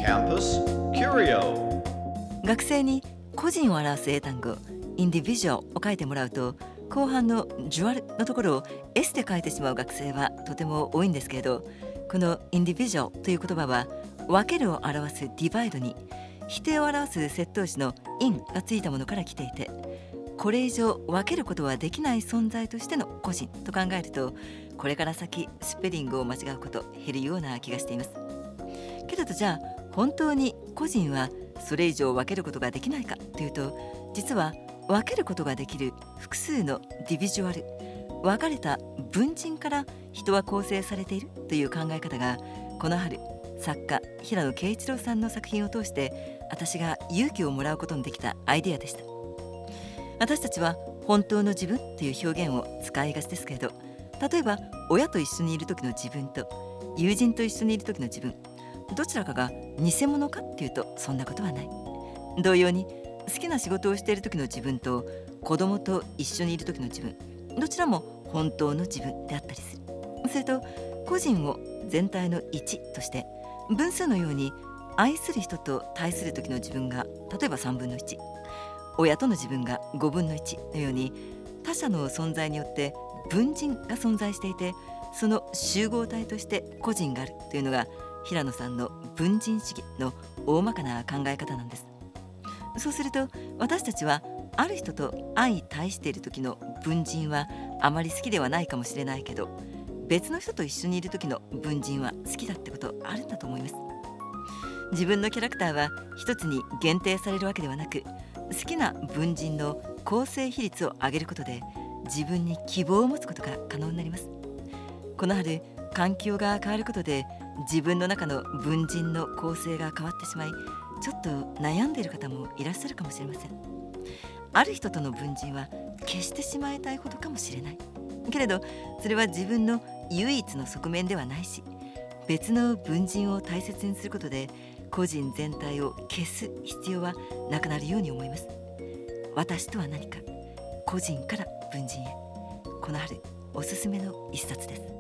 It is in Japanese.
Campus Curio。 学生に個人を表す英単語インディビジュアルを書いてもらうと、後半のジュアルのところを S で書いてしまう学生はとても多いんですけれど、このインディビジュアルという言葉は分けるを表すディバイドに否定を表す接頭詞の in がついたものから来ていて、これ以上分けることはできない存在としての個人と考えると、これから先スペリングを間違うこと減るような気がしています。けれどじゃあ本当に個人はそれ以上分けることができないかというと、実は分けることができる複数のディビジュアル、分かれた分人から人は構成されているという考え方が、この春作家平野啓一郎さんの作品を通して私が勇気をもらうことのできたアイデアでした。私たちは本当の自分という表現を使いがちですけれど、例えば親と一緒にいる時の自分と友人と一緒にいる時の自分、どちらかが偽物かっていうとそんなことはない。同様に好きな仕事をしている時の自分と子供と一緒にいる時の自分、どちらも本当の自分であったりする。それと個人を全体の一として分数のように愛する人と対する時の自分が例えば3分の1、親との自分が5分の1のように、他者の存在によって分人が存在していて、その集合体として個人があるというのが平野さんの分人主義の大まかな考え方なんです。そうすると私たちはある人と相対している時の分人はあまり好きではないかもしれないけど、別の人と一緒にいる時の分人は好きだってことあるんだと思います。自分のキャラクターは一つに限定されるわけではなく、好きな分人の構成比率を上げることで自分に希望を持つことが可能になります。この春環境が変わることで自分の中の分人の構成が変わってしまい、ちょっと悩んでいる方もいらっしゃるかもしれません。ある人との分人は消してしまいたいほどかもしれないけれど、それは自分の唯一の側面ではないし、別の分人を大切にすることで個人全体を消す必要はなくなるように思います。私とは何か、個人から分人へ、この春おすすめの一冊です。